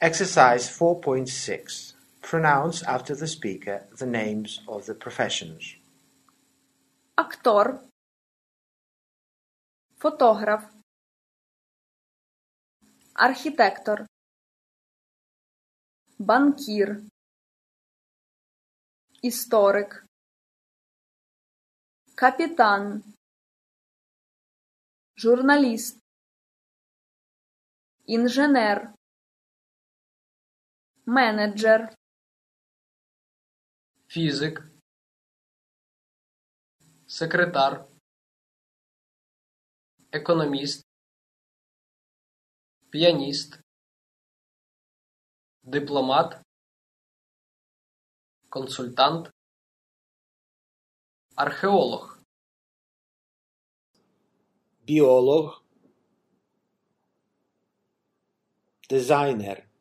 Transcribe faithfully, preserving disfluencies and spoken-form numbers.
Exercise four point six. Pronounce after the speaker the names of the professions. Актор, фотограф, архітектор, банкір, історик, капітан, журналіст, інженер, менеджер, фізик, секретар, економіст, піаніст, дипломат, консультант, археолог, Біолог, дизайнер,